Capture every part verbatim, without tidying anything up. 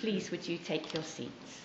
Please would you take your seats.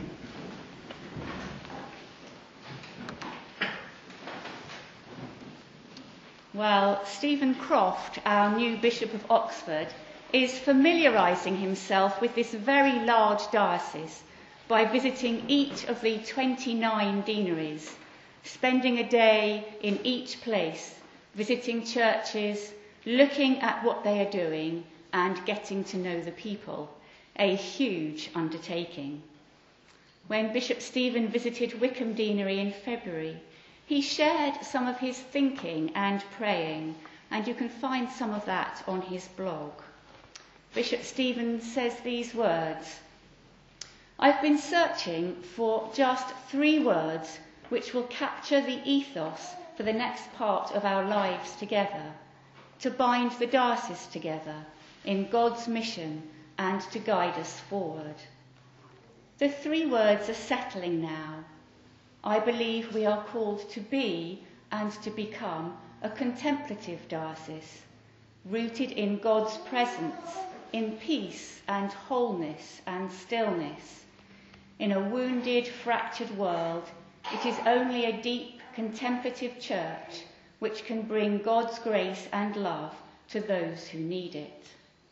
Well, Stephen Croft, our new Bishop of Oxford, is familiarising himself with this very large diocese by visiting each of the twenty-nine deaneries, spending a day in each place, visiting churches, looking at what they are doing and getting to know the people. A huge undertaking. When Bishop Stephen visited Wickham Deanery in February, he shared some of his thinking and praying, and you can find some of that on his blog. Bishop Stephen says these words: "I've been searching for just three words which will capture the ethos for the next part of our lives together, to bind the diocese together in God's mission and to guide us forward. The three words are settling now. I believe we are called to be and to become a contemplative diocese, rooted in God's presence, in peace and wholeness and stillness. In a wounded, fractured world, it is only a deep, contemplative church which can bring God's grace and love to those who need it.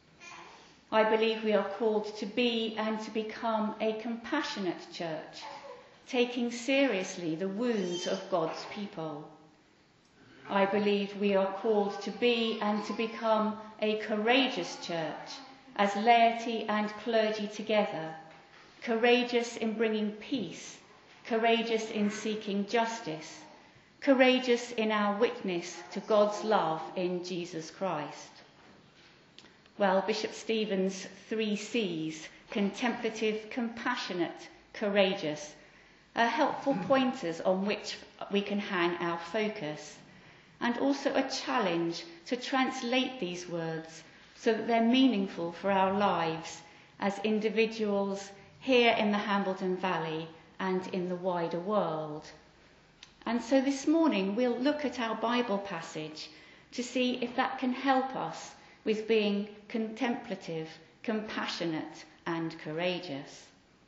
I believe we are called to be and to become a compassionate church, taking seriously the wounds of God's people. I believe we are called to be and to become a courageous church, as laity and clergy together, courageous in bringing peace, courageous in seeking justice, courageous in our witness to God's love in Jesus Christ." Well, Bishop Stephen's three C's, contemplative, compassionate, courageous, are helpful pointers on which we can hang our focus, and also a challenge to translate these words so that they're meaningful for our lives as individuals here in the Hambledon Valley and in the wider world. And so this morning we'll look at our Bible passage to see if that can help us with being contemplative, compassionate and courageous.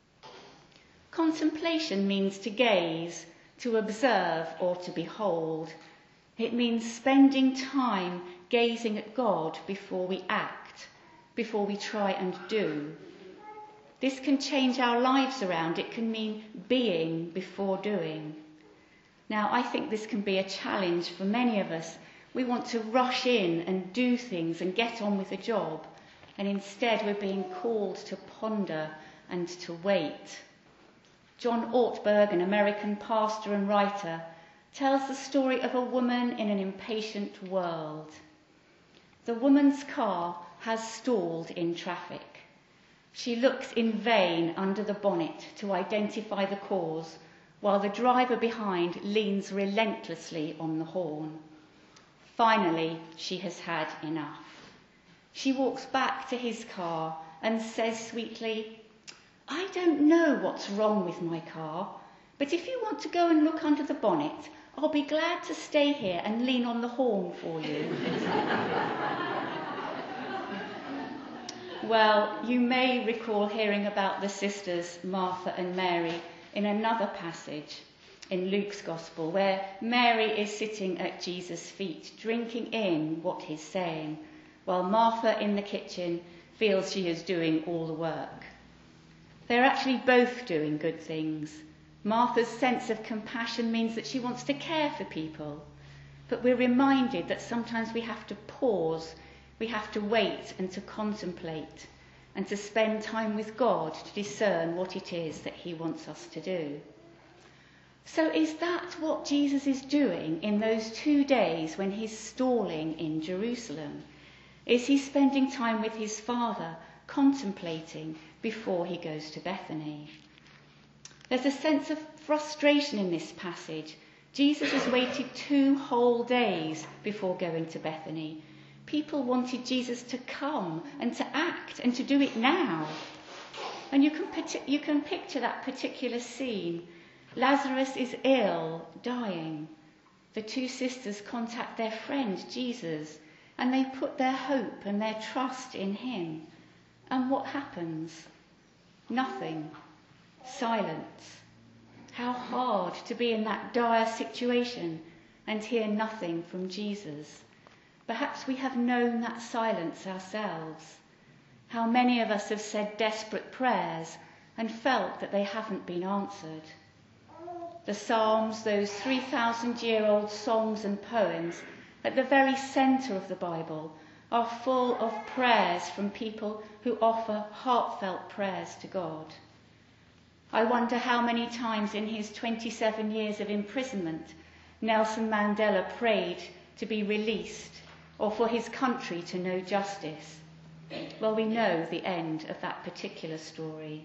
Contemplation means to gaze, to observe or to behold. It means spending time gazing at God before we act, before we try and do. This can change our lives around. It can mean being before doing. Now, I think this can be a challenge for many of us. We want to rush in and do things and get on with the job, and instead we're being called to ponder and to wait. John Ortberg, an American pastor and writer, tells the story of a woman in an impatient world. The woman's car has stalled in traffic. She looks in vain under the bonnet to identify the cause, while the driver behind leans relentlessly on the horn. Finally, she has had enough. She walks back to his car and says sweetly, "I don't know what's wrong with my car, but if you want to go and look under the bonnet, I'll be glad to stay here and lean on the horn for you." Well, you may recall hearing about the sisters Martha and Mary in another passage in Luke's Gospel, where Mary is sitting at Jesus' feet, drinking in what he's saying, while Martha in the kitchen feels she is doing all the work. They're actually both doing good things. Martha's sense of compassion means that she wants to care for people, but we're reminded that sometimes we have to pause, we have to wait and to contemplate, and to spend time with God to discern what it is that he wants us to do. So is that what Jesus is doing in those two days when he's stalling in Jerusalem? Is he spending time with his Father, contemplating before he goes to Bethany? There's a sense of frustration in this passage. Jesus has waited two whole days before going to Bethany. People wanted Jesus to come and to act and to do it now. And you can, you can picture that particular scene. Lazarus is ill, dying. The two sisters contact their friend Jesus, and they put their hope and their trust in him. And what happens? Nothing. Silence. How hard to be in that dire situation and hear nothing from Jesus. Perhaps we have known that silence ourselves. How many of us have said desperate prayers and felt that they haven't been answered. The Psalms, those three thousand year old songs and poems at the very centre of the Bible, are full of prayers from people who offer heartfelt prayers to God. I wonder how many times in his twenty-seven years of imprisonment Nelson Mandela prayed to be released or for his country to know justice. Well, we know the end of that particular story.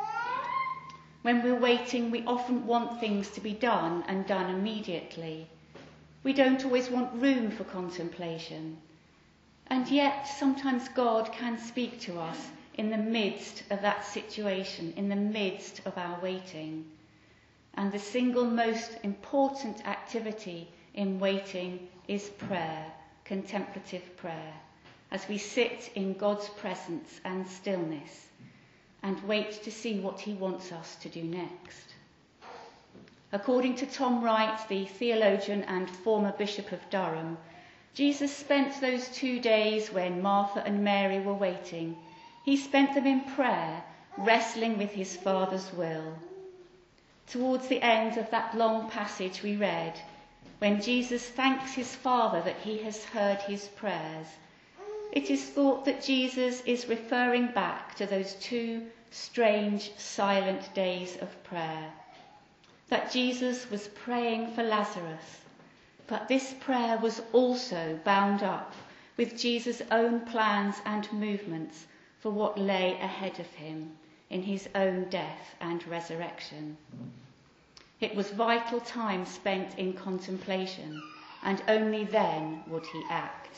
When we're waiting, we often want things to be done and done immediately. We don't always want room for contemplation. And yet, sometimes God can speak to us in the midst of that situation, in the midst of our waiting. And the single most important activity in waiting is prayer, contemplative prayer, as we sit in God's presence and stillness and wait to see what he wants us to do next. According to Tom Wright, the theologian and former Bishop of Durham, Jesus spent those two days when Martha and Mary were waiting. He spent them in prayer, wrestling with his Father's will. Towards the end of that long passage we read, when Jesus thanks his Father that he has heard his prayers, it is thought that Jesus is referring back to those two strange, silent days of prayer. That Jesus was praying for Lazarus, but this prayer was also bound up with Jesus' own plans and movements for what lay ahead of him in his own death and resurrection. It was vital time spent in contemplation, and only then would he act.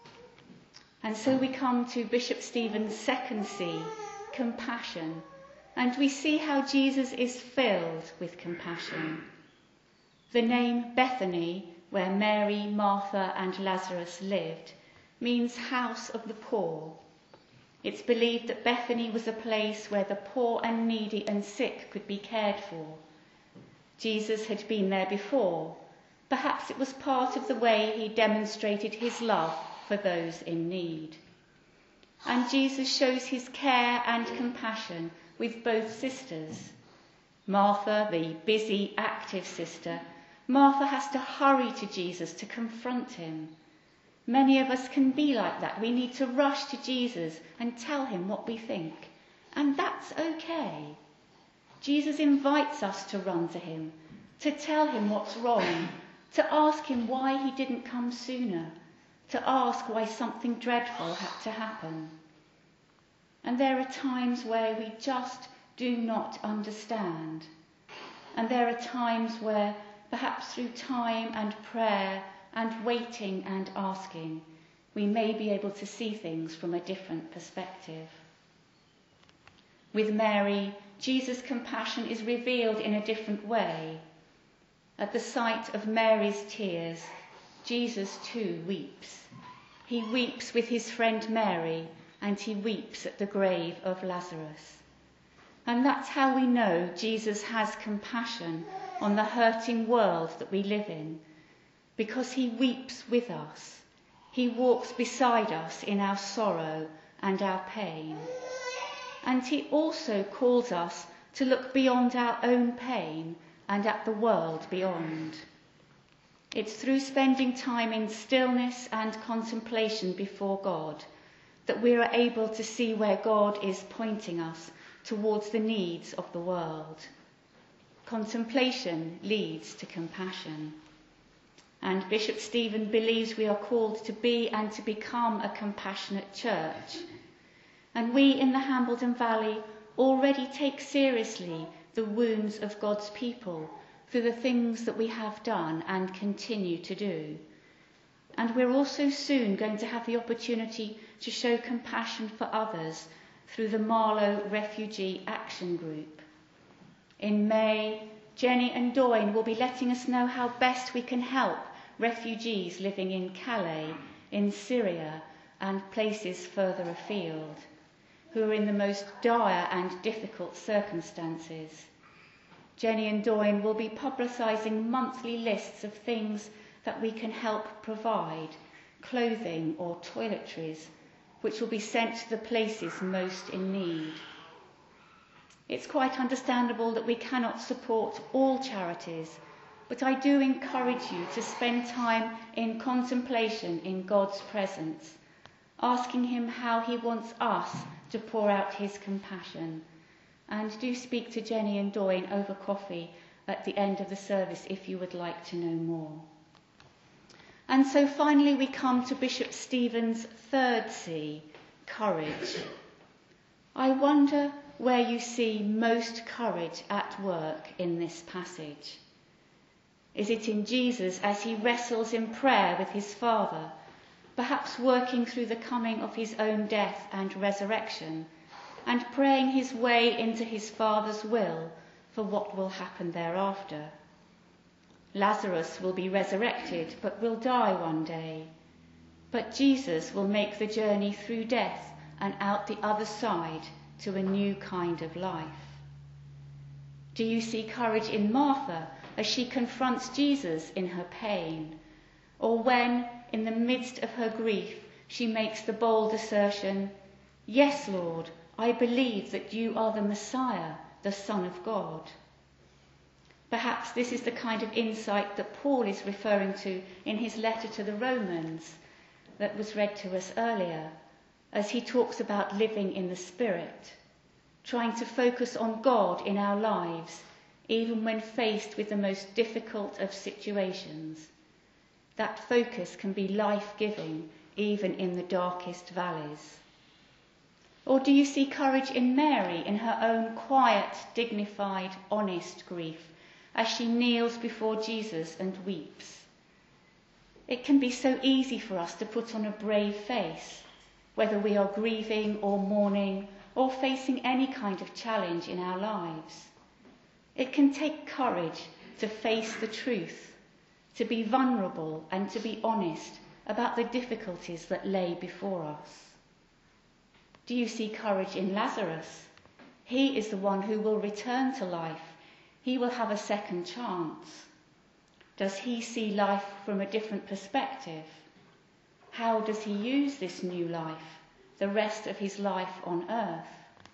And so we come to Bishop Stephen's second C, compassion, and we see how Jesus is filled with compassion. The name Bethany, where Mary, Martha and Lazarus lived, means house of the poor. It's believed that Bethany was a place where the poor and needy and sick could be cared for. Jesus had been there before. Perhaps it was part of the way he demonstrated his love for those in need. And Jesus shows his care and compassion with both sisters. Martha, the busy, active sister, Martha has to hurry to Jesus to confront him. Many of us can be like that. We need to rush to Jesus and tell him what we think. And that's okay. Jesus invites us to run to him, to tell him what's wrong, to ask him why he didn't come sooner, to ask why something dreadful had to happen. And there are times where we just do not understand. And there are times where, perhaps through time and prayer and waiting and asking, we may be able to see things from a different perspective. With Mary, Jesus' compassion is revealed in a different way. At the sight of Mary's tears, Jesus too weeps. He weeps with his friend Mary, and he weeps at the grave of Lazarus. And that's how we know Jesus has compassion on the hurting world that we live in, because he weeps with us. He walks beside us in our sorrow and our pain. And he also calls us to look beyond our own pain and at the world beyond. It's through spending time in stillness and contemplation before God that we are able to see where God is pointing us towards the needs of the world. Contemplation leads to compassion. And Bishop Stephen believes we are called to be and to become a compassionate church. And we in the Hambledon Valley already take seriously the wounds of God's people through the things that we have done and continue to do. And we're also soon going to have the opportunity to show compassion for others through the Marlow Refugee Action Group. In May, Jenny and Doyne will be letting us know how best we can help refugees living in Calais, in Syria, and places further afield. who are in the most dire and difficult circumstances. Jenny and Doyne will be publicising monthly lists of things that we can help provide, clothing or toiletries, which will be sent to the places most in need. It's quite understandable that we cannot support all charities, but I do encourage you to spend time in contemplation in God's presence, asking him how he wants us to pour out his compassion. And do speak to Jenny and Doyne over coffee at the end of the service if you would like to know more. And so finally we come to Bishop Stephen's third C, courage. I wonder where you see most courage at work in this passage. Is it in Jesus as he wrestles in prayer with his Father, perhaps working through the coming of his own death and resurrection, and praying his way into his Father's will for what will happen thereafter? Lazarus will be resurrected, but will die one day. But Jesus will make the journey through death and out the other side to a new kind of life. Do you see courage in Martha as she confronts Jesus in her pain, or when, in the midst of her grief, she makes the bold assertion, "Yes, Lord, I believe that you are the Messiah, the Son of God"? Perhaps this is the kind of insight that Paul is referring to in his letter to the Romans that was read to us earlier, as he talks about living in the Spirit, trying to focus on God in our lives, even when faced with the most difficult of situations. That focus can be life-giving, even in the darkest valleys. Or do you see courage in Mary in her own quiet, dignified, honest grief as she kneels before Jesus and weeps? It can be so easy for us to put on a brave face, whether we are grieving or mourning or facing any kind of challenge in our lives. It can take courage to face the truth, to be vulnerable and to be honest about the difficulties that lay before us. Do you see courage in Lazarus? He is the one who will return to life. He will have a second chance. Does he see life from a different perspective? How does he use this new life, the rest of his life on earth?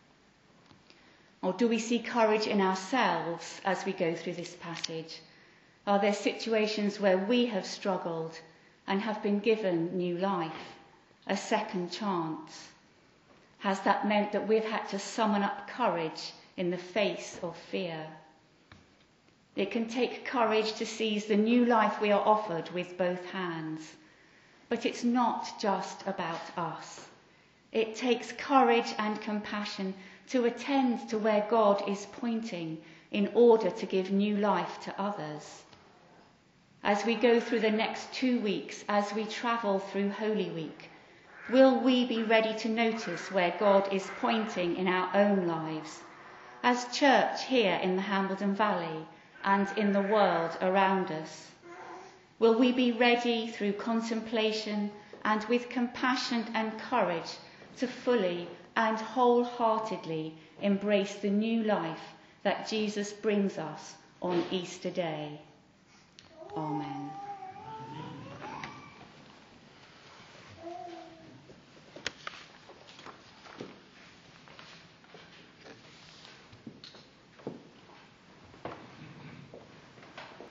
Or do we see courage in ourselves as we go through this passage? Are there situations where we have struggled and have been given new life, a second chance? Has that meant that we've had to summon up courage in the face of fear? It can take courage to seize the new life we are offered with both hands. But it's not just about us. It takes courage and compassion to attend to where God is pointing in order to give new life to others. As we go through the next two weeks, as we travel through Holy Week, will we be ready to notice where God is pointing in our own lives, as church here in the Hambledon Valley and in the world around us? Will we be ready through contemplation and with compassion and courage to fully and wholeheartedly embrace the new life that Jesus brings us on Easter Day? Amen.